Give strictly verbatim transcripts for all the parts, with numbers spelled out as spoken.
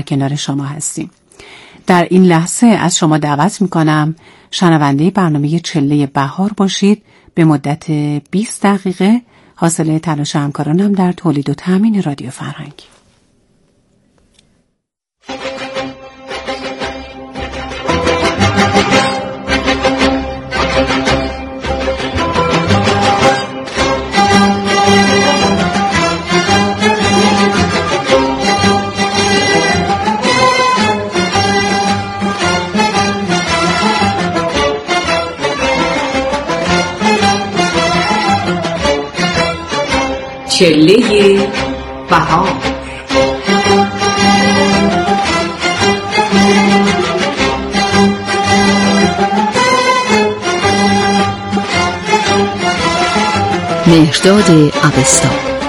کنار شما هستیم. در این لحظه از شما دعوت میکنم شنونده برنامه چله بهار باشید به مدت بیست دقیقه، حاصل تلاش همکارانم در تولید و تامین رادیو فرهنگ. چله بهار. مهرداد اوستا.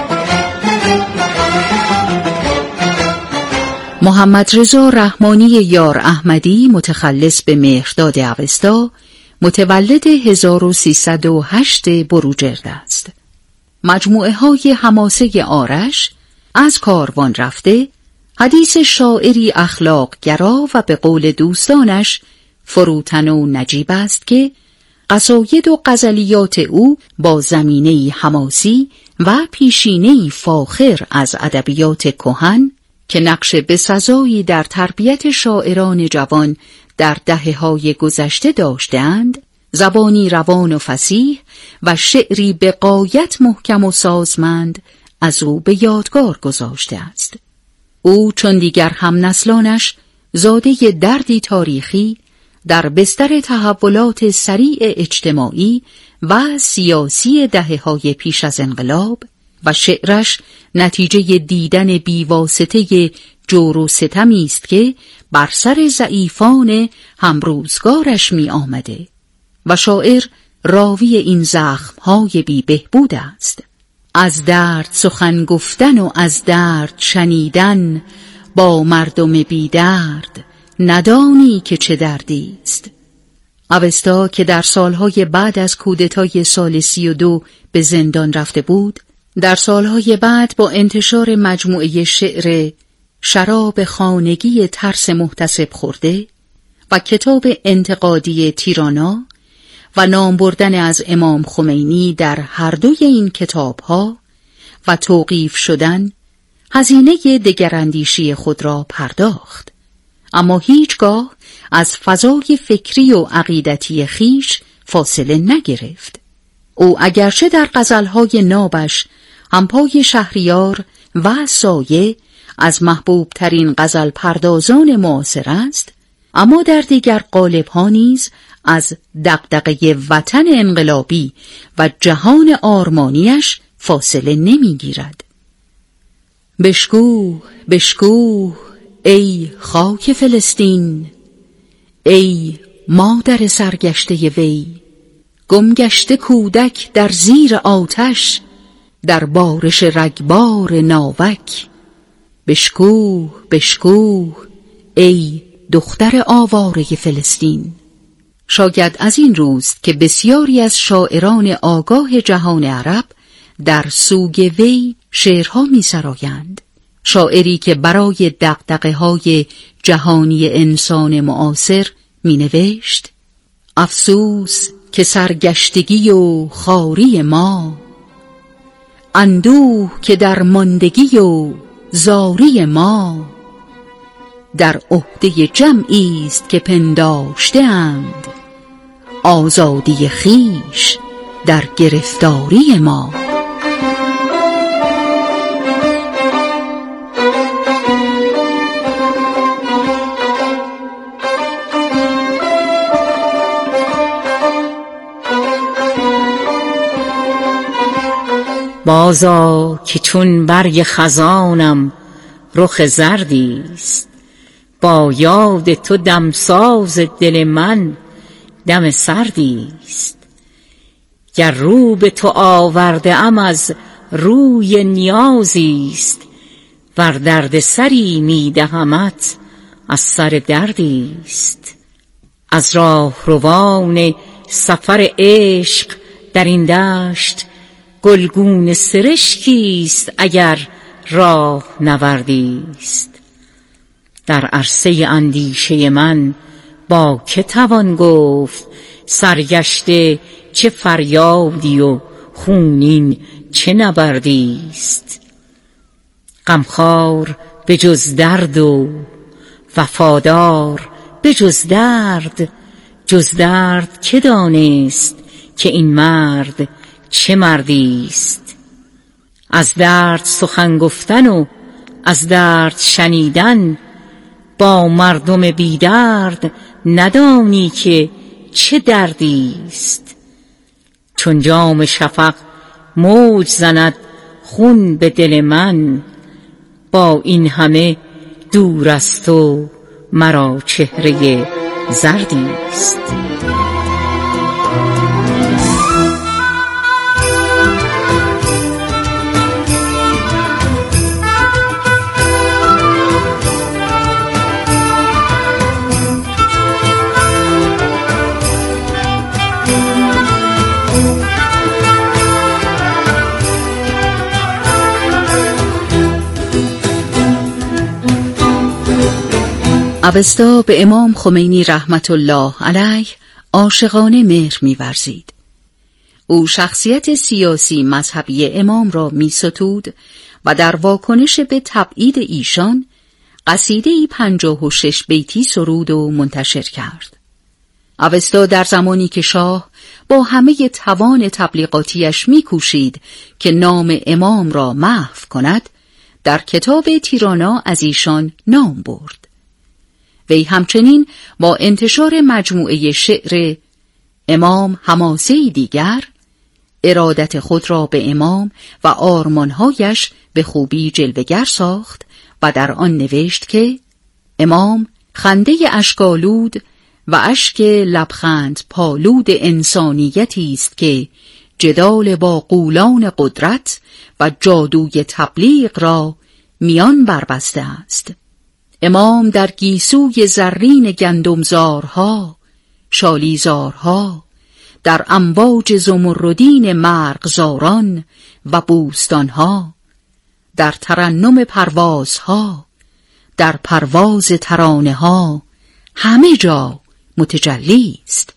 محمد رضا رحمانی یار احمدی متخلص به مهرداد اوستا متولد هزار و سیصد و هشت بروجرد است. مجموعه های حماسه آرش، از کاروان رفته، حدیث شاعری اخلاق گرا و به قول دوستانش فروتن و نجیب است که قصاید و غزلیات او با زمینه‌ای حماسی و پیشینه‌ای فاخر از ادبیات کهن که نقش بسزایی در تربیت شاعران جوان در دهه‌های گذشته داشته‌اند، زبانی روان و فصیح و شعری به غایت محکم و سازمند از او به یادگار گذاشته است. او چون دیگر هم نسلانش زاده دردی تاریخی در بستر تحولات سریع اجتماعی و سیاسی دهه‌های پیش از انقلاب و شعرش نتیجه دیدن بیواسطه جور و ستمی است که بر سر ضعیفان همروزگارش می آمده و شاعر راوی این زخم‌های بی بهبود است. از درد سخن گفتن و از درد شنیدن با مردم بی درد ندانی که چه دردی است. اوستا که در سالهای بعد از کودتای سال سی و دو به زندان رفته بود، در سالهای بعد با انتشار مجموعه شعر شراب خانگی ترس محتسب خورده و کتاب انتقادی تیرانا و نام بردن از امام خمینی در هر دوی این کتابها و توقیف شدن، هزینه دگراندیشی خود را پرداخت، اما هیچگاه از فضای فکری و عقیدتی خیش فاصله نگرفت. او اگرچه در غزلهای نابش همپای شهریار و سایه از محبوب ترین غزل پردازان معاصر است، اما در دیگر قالب‌ها نیز از دغدغه وطن انقلابی و جهان آرمانیش فاصله نمی‌گیرد. بشکوه بشکوه ای خاک فلسطین، ای مادر سرگشته وی، گمگشته کودک در زیر آتش، در بارش رگبار ناوک. بشکوه بشکوه ای دختر آواره فلسطین. شاید از این روست که بسیاری از شاعران آگاه جهان عرب در سوگ وی شعرها می سرایند. شاعری که برای دغدغه‌های جهانی انسان معاصر می نوشت: افسوس که سرگشتگی و خواری ما، اندوه که در ماندگی و زاری ما، در عهده جمعی است که پنداشته اند، آزادی خیش در گرفتاری ما. بازا که چون برگ خزانم رخ زردی است، با یاد تو دمساز دل من دم سردی است. گر رو به تو آورده ام از روی نیازی است، ور درد سری می دهمت از سر دردی است. از راه روان سفر عشق در این دشت، گلگون سرشکی است اگر راه نوردی است. در عرصه اندیشه من با که توان گفت سرگشته چه فریادی و خونین چه نبردیست. غمخوار به جز درد و وفادار به جز درد، جز درد که دانست که این مرد چه مردیست. از درد سخن گفتن و از درد شنیدن، با مردم بی درد ندانی که چه دردیست. چون جام شفق موج زند خون به دل من، با این همه دور است و مرا چهره زردیست. اوستا به امام خمینی رحمت الله علیه عاشقانه مهر می‌ورزید. او شخصیت سیاسی مذهبی امام را می‌ستود و در واکنش به تبعید ایشان قصیده‌ای پنجاه و شش بیتی سرود و منتشر کرد. اوستا در زمانی که شاه با همه توان تبلیغاتیش می‌کوشید که نام امام را محو کند، در کتاب تیرانا از ایشان نام برد. وی همچنین با انتشار مجموعه شعر امام حماسه‌ای دیگر، ارادت خود را به امام و آرمانهایش به خوبی جلوه‌گر ساخت و در آن نوشت که امام خنده اشکالود و اشک لبخند پالود انسانیتی است که جدال با غولان قدرت و جادوی تبلیغ را میان بربسته است. امام در گیسوی زرین گندمزارها، شالیزارها، در امواج زمردین مرغزاران و بوستانها، در ترنم پروازها، در پرواز ترانه ها، همه جا متجلی است.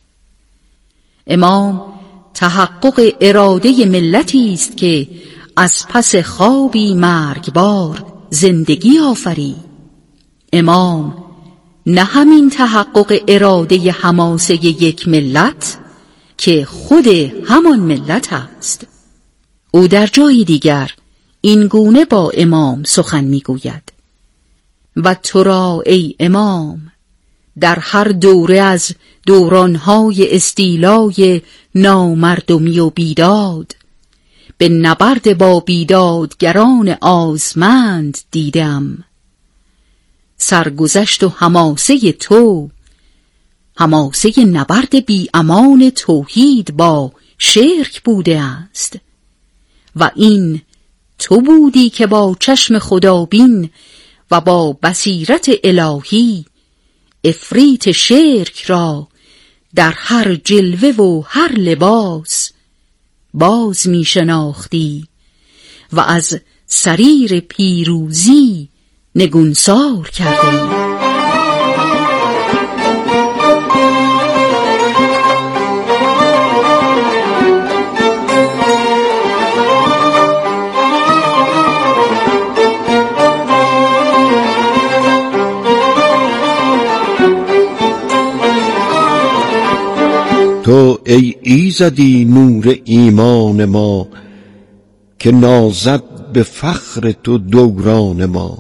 امام تحقق اراده ملتی است که از پس خوابی مرگبار زندگی آفرید. امام نه همین تحقق اراده حماسه یک ملت که خود همان ملت است. او در جای دیگر این گونه با امام سخن میگوید: و تو را ای امام در هر دوره از دورانهای استیلای نامردمی و بیداد، به نبرد با بیدادگران آزمند دیدم. سرگذشت و حماسه تو، حماسه نبرد بی امان توحید با شرک بوده است، و این تو بودی که با چشم خدابین و با بصیرت الهی افریت شرک را در هر جلوه و هر لباس باز می شناختی و از سریر پیروزی نگونسار کرده. تو ای ایزدی نور ایمان ما، که نازد به فخر تو دوران ما.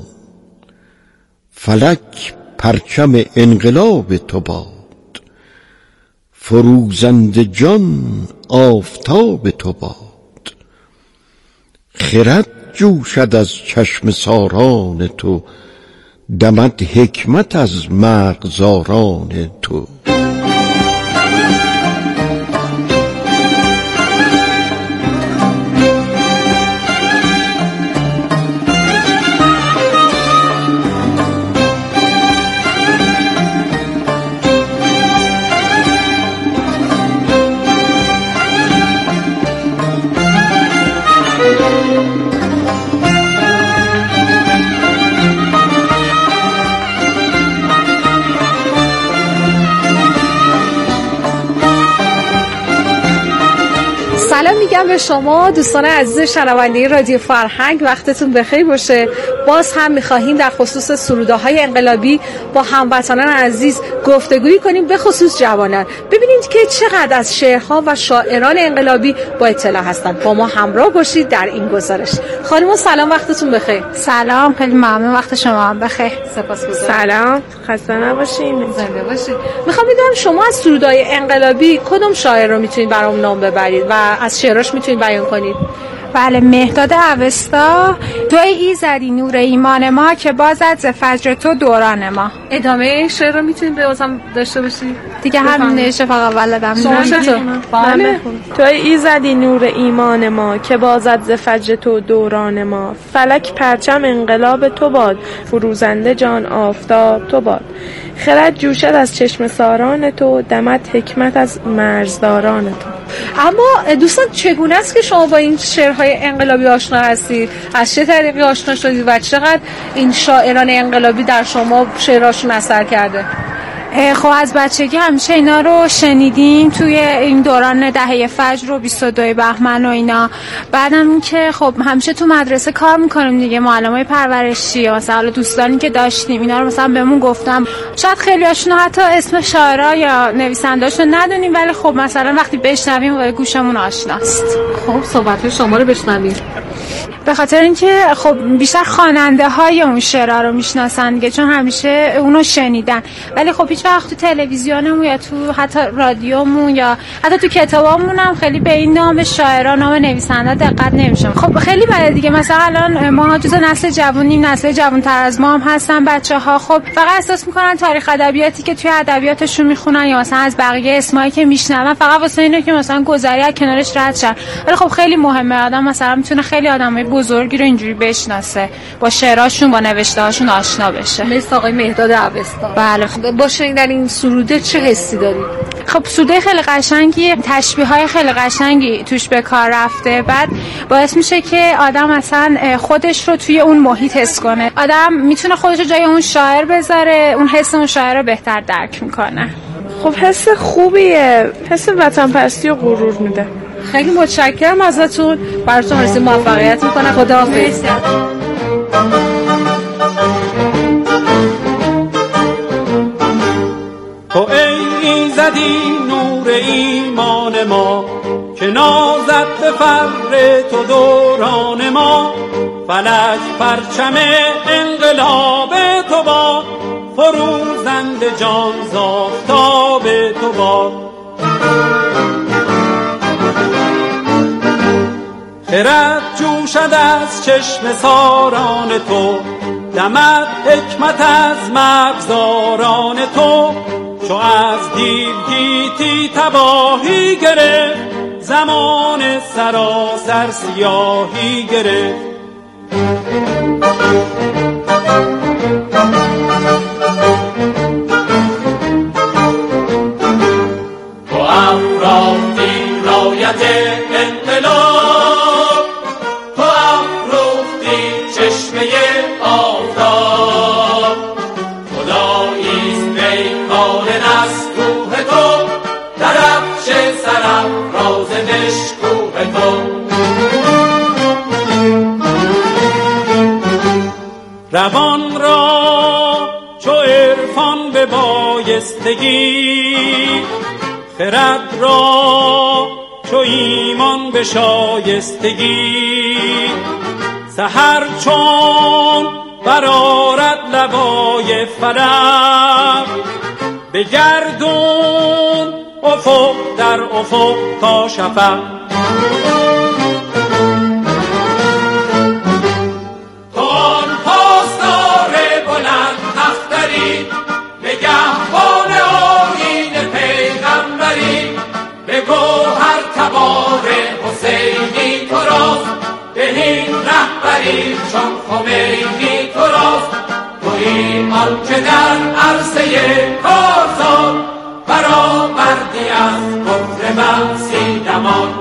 فلک پرچم انقلاب تو باد، فروزنده جان آفتاب تو باد. خرد جوشد از چشم ساران تو، دمد حکمت از مرغزاران تو. میگم به شما دوستان عزیز شنونده رادیو فرهنگ، وقتتون بخیر باشه. باز هم می‌خواهیم در خصوص سروده‌های انقلابی با هموطنان عزیز گفتگویی کنیم، به خصوص جوانان. ببینید که چقدر از شعرها و شاعران انقلابی با اطلاع هستند. با ما همراه باشید در این گزارش. خانم سلام، وقتتون بخیر. سلام، خیلی ممنون، وقت شما هم بخیر. سپاسگزارم. سلام، خسته نباشین. زنده باشید. میخوام بدونم شما از سرودهای انقلابی کدوم شاعر رو میتونید برام نام ببرید و از شعراش میتونید بیان کنید؟ بله، مهرداد اوستا. توی ایزدی نور ایمان ما که بازد ز فجر تو دوران ما. ادامه شعر رو میتونید به واسم داشته باشید؟ دیگه همین نشه، فقط بلدم. شما چطور؟ بله. توی ایزدی نور ایمان ما که بازد ز فجر تو دوران ما. فلک پرچم انقلاب تو باد، فروزنده جان آفتاب تو باد. خرد جوشد از چشم ساران تو، دمت حکمت از مرزداران تو. اما دوستان چگونه است که شما با این شعرهای انقلابی آشنا هستید؟ از چه طریقی آشنا شدید و چقدر این شاعران انقلابی در شما شعرهاشون اثر کرده؟ خب از بچگی همیشه اینا رو شنیدیم توی این دوران دهه فجر و بیست و دو بهمن و اینا. بعدم این که خب همیشه تو مدرسه کار میکنیم دیگه، معلمای پرورشی مثلا دوستانی که داشتیم اینا رو مثلا بهمون گفتم. شاید خیلی هاشون حتی اسم شاعرها یا نویسنده‌هاشون ندونیم، ولی خب مثلا وقتی بشنویم و گوشمون آشناست. خب صحبت شما رو بشنویم. به خاطر اینکه خب بیشتر خواننده های اون شعرها رو میشناسن دیگه، چون همیشه اونو شنیدن، ولی خب هیچ وقت تو تلویزیونمون یا تو حتی رادیومون یا حتی تو کتابامون هم خیلی به این نام شاعرها، نام نویسنده دقت نمیشه. خب خیلی بده دیگه. مثلا الان ما جزء نسل جوونیم، نسل جوان‌تر از ما هم هستن بچه‌ها. خب فقط احساس میکنن تاریخ ادبیاتی که توی ادبیاتشون میخونن یا مثلا از بقیه اسمایی که میشنون فقط واسه اینه که مثلا گذری از کنارش رد شن، ولی خب خیلی مهمه. آدم مثلا میتونه خیلی آدمای بزرگی رو اینجوری بشناسه، با شعراشون با نوشته‌هاشون آشنا بشه. مثل آقای مهرداد اوستا. بله. با شنیدن این سروده چه حسی دارید؟ خب سروده خیلی قشنگی، تشبیه‌های خیلی قشنگی توش به کار رفته. بعد باعث میشه که آدم اصلا خودش رو توی اون محیط حس کنه. آدم میتونه خودش رو جای اون شاعر بذاره، اون حس اون شاعر رو بهتر درک میکنه. خب حس خوبیه، حس وطن پرستی و غرور میده. خیلی متشکرم ازتون، براتون آرزوی موفقیت میکنم. خداحافظ. تو ای ایزدی نور ایمان ما که نازد به فر تو دوران ما. فلک پرچم انقلاب تو باد، فروزنده جان ز آفتاب تو باد. خرد جوشد از چشم ساران تو، دمد حکمت از مغزاران تو. چو از دیو گیتی تباهی گرفت، زمان سراسر سیاهی گرفت. تو افراختی رایت انقلاب، تو افروختی چشمه آفتاب. خداییست پیکان نستوه تو، درفش سرافراز مشکوه تو. روان را چو عرفان به بایستگی، خرد را چو ایمان به شایستگی. سحر چون برآرد لوای فلک، به گردون افق در افق تا شفق. تو آن پاسدار بلند اختری، نگهبان آیین پیغمبری. به گوهر تبار حسینی تو راست، بهین رهبری چون خمینی تو راست. تویی آن که در عرصه کارزار، برآوردی از کفر بسی دمان.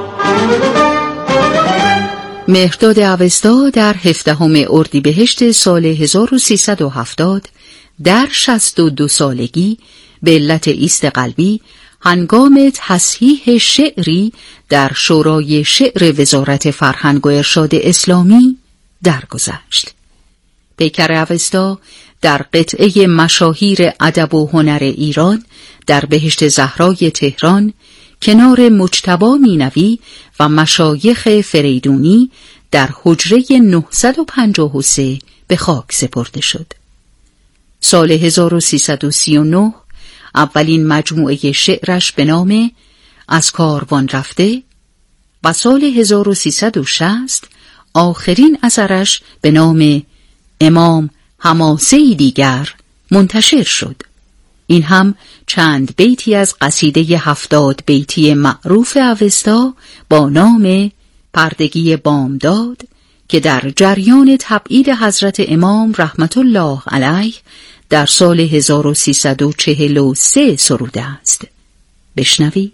مهرداد اوستا در هفدهم اردیبهشت سال هزار و سیصد و هفتاد در شصت و دو سالگی به علت ایست قلبی هنگام تصحیح شعری در شورای شعر وزارت فرهنگ و ارشاد اسلامی درگذشت. پیکر اوستا در قطعه مشاهیر ادب و هنر ایران در بهشت زهرای تهران کنار مجتبی مینوی و مشایخ فریدونی در حجره نهصد و پنجاه و سه به خاک سپرده شد. سال هزار و سیصد و سی و نه اولین مجموعه شعرش به نام از کاروان رفته و سال هزار و سیصد و شصت آخرین اثرش به نام امام حماسه‌ای دیگر منتشر شد. این هم چند بیتی از قصیده هفتاد بیتی معروف اوستا با نام پردگی بامداد که در جریان تبعید حضرت امام رحمت الله علیه در سال هزار و سیصد و چهل و سه سروده است. بشنوید.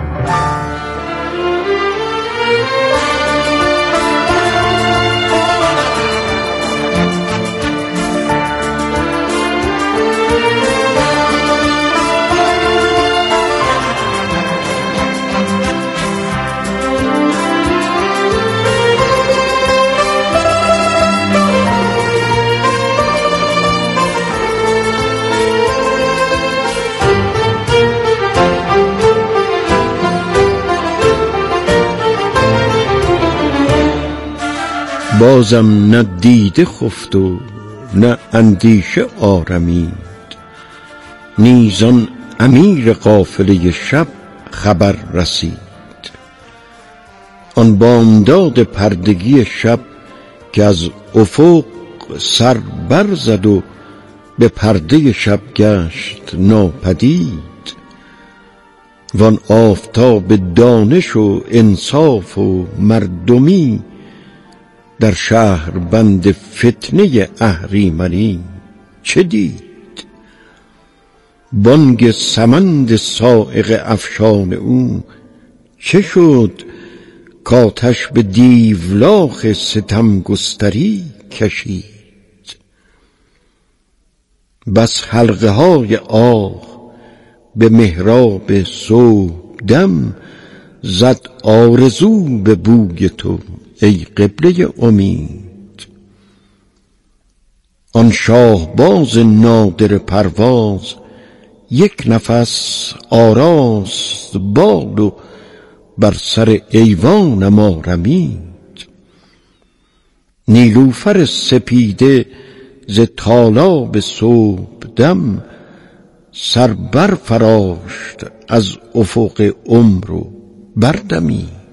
بازم نه دیده خفت و نه اندیشه آرمید، نیزان امیر قافله شب خبر رسید. آن بامداد پردگی شب که از افق سر بر زد و به پرده شب گشت ناپدید، وان آفتاب دانش و انصاف و مردمی در شهر بند فتنه اهریمنی چه دید؟ بانگ سمند صاعق افشان او چه شد کاتش به دیولاخ ستم گستری کشید؟ بس حلقه های آه به محراب صبح دم، زد آرزو به بوی تو ای قبله امید. آن شاهباز نادر پرواز یک نفس آراست بال و بر سر ایوانم آرمید. نیلوفر سپیده ز تالاب صبح دم، سر بر فراشت از افق عمر و بردمید.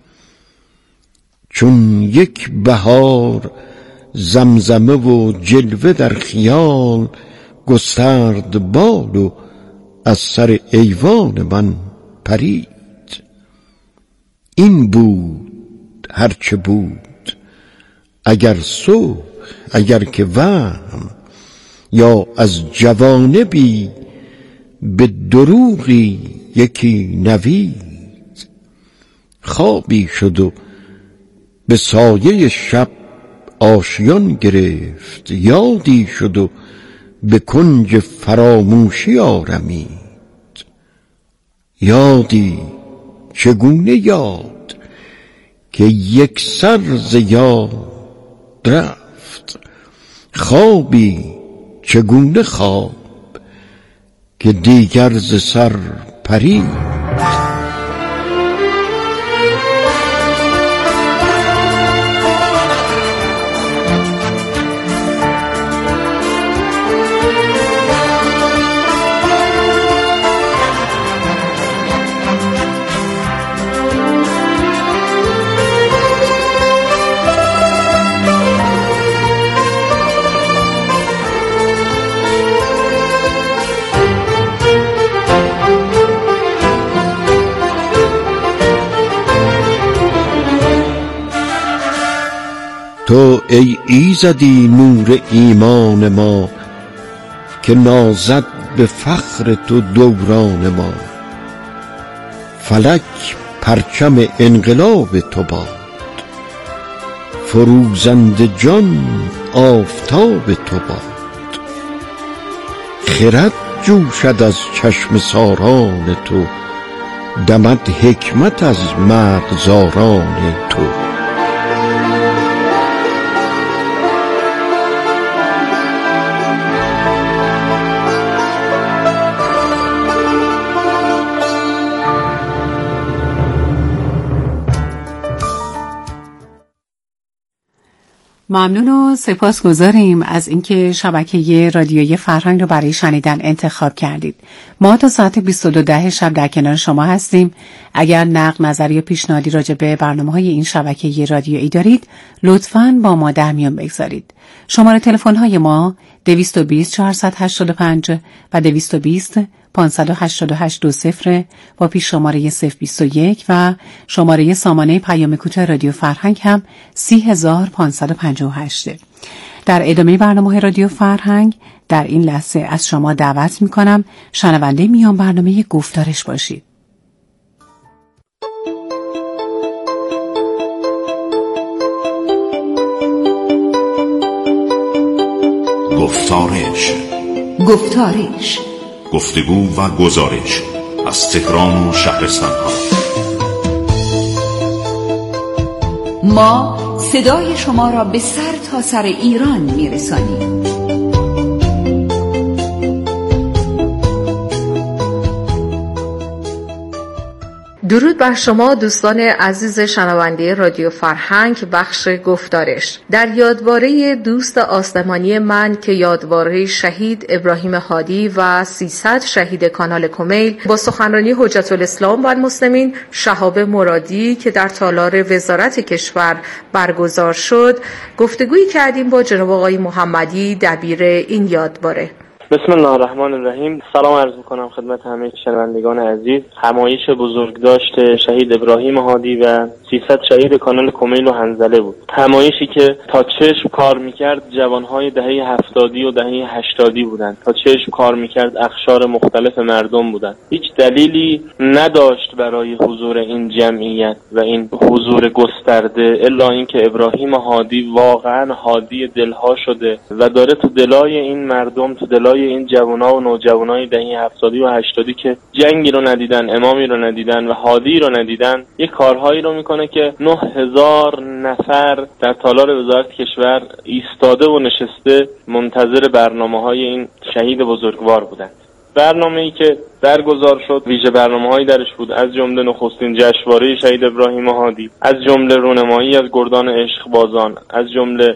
چون یک بهار زمزمه و جلوه در خیال، گسترد بال و از سر ایوان من پرید. این بود هرچه بود، اگر صبح اگر که وهم، یا از جوانبی به دروغی یکی نوید. خوابی شد و به سایه شب آشیان گرفت، یادی شد و به کنج فراموشی آرمید. یادی چگونه یاد که یک سر ز یاد رفت، خوابی چگونه خواب که دیگر ز سر پرید. تو ای ایزدی نور ایمان ما، که نازد به فخر تو دوران ما. فلک پرچم انقلاب تو باد، فروزنده جان آفتاب تو باد. خرد جوشد از چشم ساران تو، دمد حکمت از مرغزاران تو. ممنون و سپاسگزاریم از اینکه شبکه رادیویی فرهنگ رو برای شنیدن انتخاب کردید. ما تا ساعت بیست و دو ده شب در کنار شما هستیم. اگر نقد، نظر یا پیشنهادی راجع به برنامه‌های این شبکه رادیویی دارید، لطفاً با ما در میان بگذارید. شماره تلفن‌های ما دویست و بیست چهارصد و هشتاد و پنج و دویست و بیست پانصد و هشتاد و هشت دو صفر با پیش شماره صفر بیست و یک و شماره سامانه پیام کوتاه رادیو فرهنگ هم سی هزار پانصد و پنجاه و هشت. در ادامه برنامه رادیو فرهنگ در این لحظه از شما دعوت می کنم شنونده میان برنامه گفتارش باشید. گفتارش گفتارش گفتگو و گزارش از تهران و شهرستان‌ها. ما صدای شما را به سر تا سر ایران می‌رسانیم. درود بر شما دوستان عزیز شنونده رادیو فرهنگ، بخش گفتارش. در یادواره دوست آسمانی من که یادواره شهید ابراهیم هادی و سیصد شهید کانال کمیل با سخنرانی حجت الاسلام و المسلمین شهاب مرادی که در تالار وزارت کشور برگزار شد، گفتگویی کردیم با جناب آقای محمدی دبیر این یادواره. بسم الله الرحمن الرحیم. سلام عرض میکنم خدمت همه شنوندگان عزیز. همایش بزرگداشت شهید ابراهیم هادی و سیصد شهید کانال کمیل و حنظله بود. همایشی که تا چشم کار میکرد جوانهای دهه هفتادی و دهه هشتادی بودند. تا چشم کار میکرد اقشار مختلف مردم بودند. هیچ دلیلی نداشت برای حضور این جمعیت و این حضور گسترده الا اینکه ابراهیم هادی واقعا هادی دلها شده و داره تو دلای این مردم، تو دلای این جوانها و نوجوانای دهه هفتادی و هشتادی که جنگی رو ندیدن، امامی رو ندیدن و هادی رو ندیدن، یک کارهایی رو میکنه که نه هزار نفر در تالار وزارت کشور ایستاده و نشسته منتظر برنامه‌های این شهید بزرگوار بودند. برنامه‌ای که برگزار شد ویژه برنامه‌هایی درش بود، از جمله نخستین جشنواره شهید ابراهیم هادی، از جمله رونمایی از گردان عشقبازان، از جمله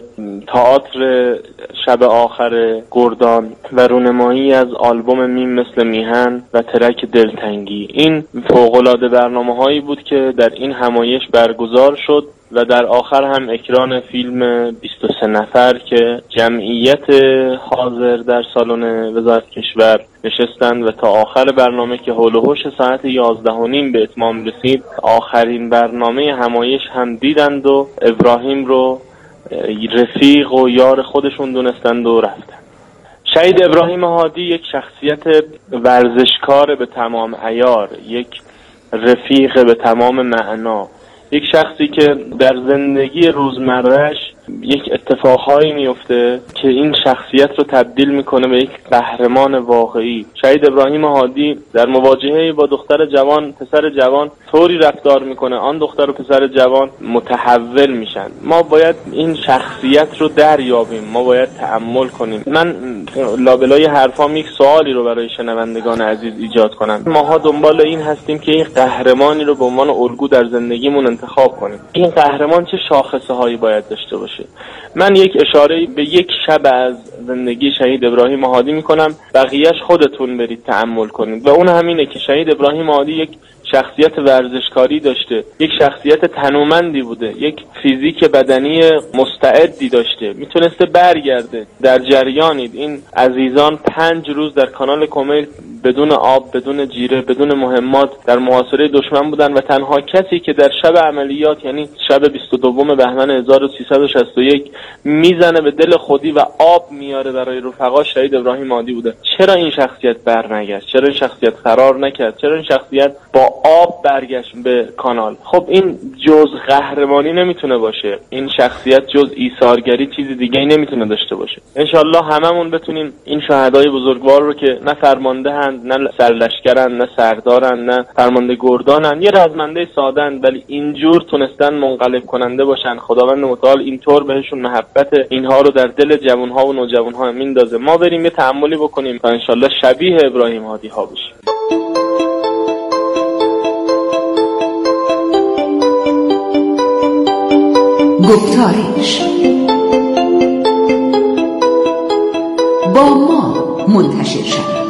تئاتر شب آخر گردان و رونمایی از آلبوم میم مثل میهن و ترک دلتنگی. این فوق‌العاده برنامه‌هایی بود که در این همایش برگزار شد و در آخر هم اکران فیلم بیست و سه نفر که جمعیت حاضر در سالن وزارت کشور نشستند و تا آخر برنامه که حول و حوش ساعت یازده و نیم به اتمام رسید، آخرین برنامه همایش هم دیدند و ابراهیم رو رفیق و یار خودشون دونستند و رفتند. شهید ابراهیم هادی یک شخصیت ورزشکار به تمام عیار، یک رفیق به تمام معنا، یک شخصی که در زندگی روزمرهش یک اتفاقهایی میفته که این شخصیت رو تبدیل میکنه به یک قهرمان واقعی. شهید ابراهیم هادی در مواجهه با دختر جوان، پسر جوان طوری رفتار میکنه آن دختر و پسر جوان متحول میشن. ما باید این شخصیت رو دریابیم، ما باید تأمل کنیم. من لابلای حرفام یک سوالی رو برای شنوندگان عزیز ایجاد کنم. ماها دنبال این هستیم که یک قهرمانی رو به عنوان الگو در زندگیمون انتخاب کنیم. این قهرمان چه شاخصه هایی باید داشته باشه؟ من یک اشاره به یک شب از زندگی شهید ابراهیم هادی میکنم، بقیهش خودتون برید تأمل کنید. و اون همینه که شهید ابراهیم هادی یک شخصیت ورزشکاری داشته، یک شخصیت تنومندی بوده، یک فیزیک بدنی مستعدی داشته، میتونسته برگرده. در جریانید این عزیزان پنج روز در کانال کمیل بدون آب، بدون جیره، بدون مهمات در محاصره دشمن بودن و تنها کسی که در شب عملیات، یعنی شب بیست و دوم بهمن هزار و سیصد و شصت و یک، میزنه به دل خودی و آب میاره برای رفقا، شهید ابراهیم عادی بوده. چرا این شخصیت برنگشت؟ چرا این شخصیت فرار نکرد؟ چرا این شخصیت با آب برگشت به کانال؟ خب این جز قهرمانی نمیتونه باشه، این شخصیت جز ایثارگری چیزی دیگه ای نمیتونه داشته باشه. انشالله هممون بتونیم این شهدای بزرگوار رو که نه فرمانده هند، نه سرلشکرن، نه سردارن، نه فرمانده گردانن، یه رزمنده سادن، ولی اینجور تونستن منقلب کننده باشن. خداوند متعال اینطور بهشون محبت اینها رو در دل جوانها و نوجوانها میندازه. ما بریم یه تأملی بکنیم تا انشالله شبیه ابراهیم عادی ها بشیم. گفتارش با ما منتشر شد.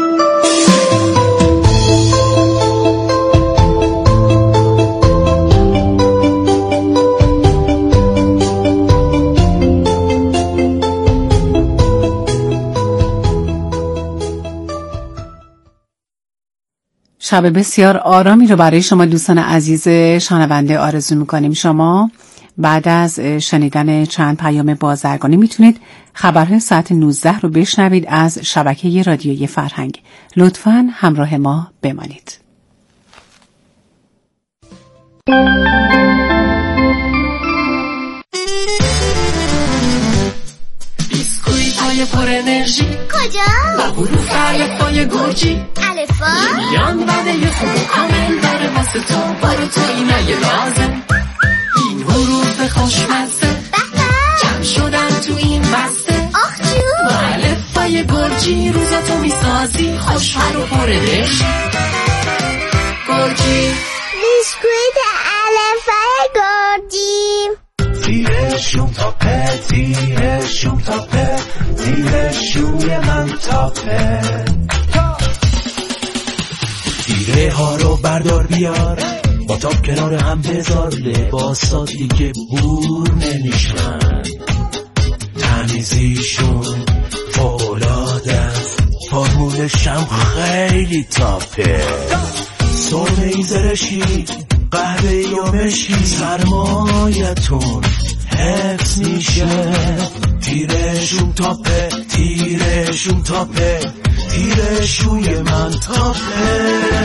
شب بسیار آرامی رو برای شما دوستان عزیز شنونده آرزو میکنیم. شما بعد از شنیدن چند پیام بازرگانی میتونید خبرهای ساعت نوزده رو بشنوید از شبکه رادیویی فرهنگ. لطفاً همراه ما بمانید. بیسکویت های پر انرژی کجا؟ با حروف الفبای گرجی. الفا؟ بیان بعد یه خوب کامل داره واسه تو، برو تو اینای لازم. این حروف خوشمزه جمع شدن تو این بسته. آخ جو با الفبای گرجی روزاتو میسازی خوشحال و پر انرژی. گرجی بیسکویت الفبای گرجی. تیرشون تا په تیرشون تا په تیرشون من تا په. تیره ها رو بردار بیار با تاب کنار هم بذار، لباسا دیگه بور نمیشن، تمیزیشون فولاده است، فرمولش هم خیلی تاپه. سرمه این زرشی قهوه یا مشکی سرمایتون حفظ میشه. تیرشون تاپه تیرشون تاپه تیرشوی من تاپه.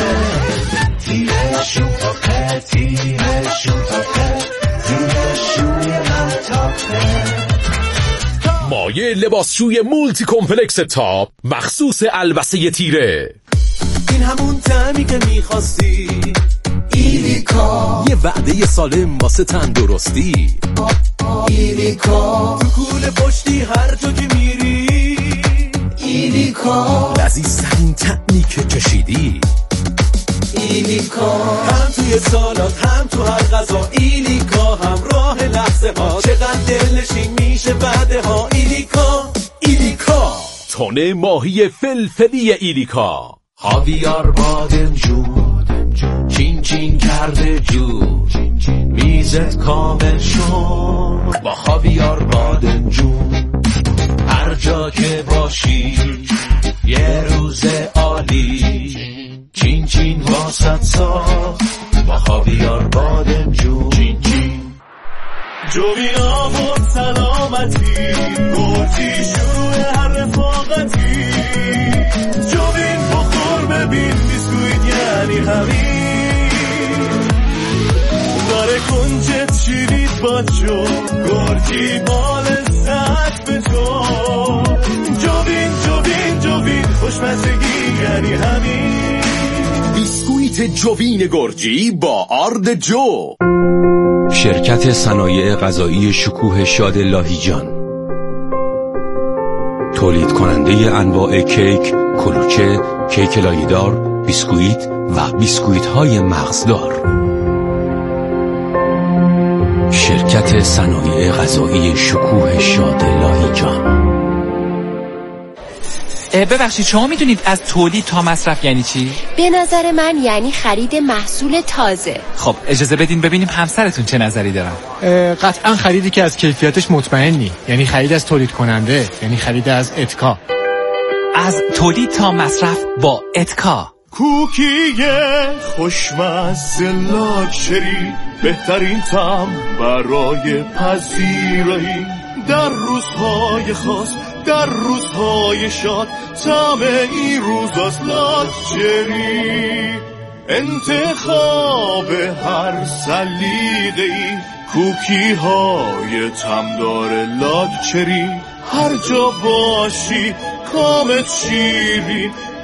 تیرشون تاپه تیرشون تاپه تیرشوی من تاپه. مایه لباسشوی مولتی کمپلکس تاپ مخصوص البسه تیره. این همون طعمی که میخواستی، ایلیکا. یه وعده سالم واسه تندرستی، ایلیکا. تو کوله پشتی هر جا که میری، ایلیکا. لذیذترین طعمی که چشیدی، ایلیکا. هم توی سالات هم تو هر غذا، ایلیکا. همراه لحظه ها چقدر دلنشین میشه بعده ها. ایلیکا ایلیکا. تونه ماهی فلفلی ایلیکا. خاویار بادمجون چین چین کرده جون، میزت کامل شد با خاویار بادمجون. هر جا که باشی یه روز عالی، چین چین واسط ساخت با خاویار بادمجون. چین چین جوین آمون سلامتی، گرجی شروع هر رفاقتی. جوین بخور ببین بیسکویت یعنی همین، داره کنجت شیرید با جو، گرجی با لذت به جو. جوین جوین جوین خوشمزگی یعنی همین. بیسکویت جوین گرجی با آرد جو. شرکت صنایع غذایی شکوه شاد لاهیجان، تولید کننده انواع کیک، کلوچه، کیک لایه‌دار، بیسکویت و بیسکویت های مغزدار. شرکت صنایع غذایی شکوه شاد لاهیجان. ببخشید شما میدونید از تولید تا مصرف یعنی چی؟ به نظر من یعنی خرید محصول تازه. خب اجازه بدین ببینیم همسرتون چه نظری دارن. قطعا خریدی که از کیفیتش مطمئنی، یعنی خرید از تولید کننده، یعنی خرید از اتکا. از تولید تا مصرف با اتکا. کوکی خوشمزه لاکچری، بهترین طعم برای پذیرایی، در روزهای خاص، در روزهای شاد، طعم این روز از لاکچری. انتخاب هر سلیقه‌ای، کوکی های طعمدار لاکچری، هر جا باشی کامت شیرین،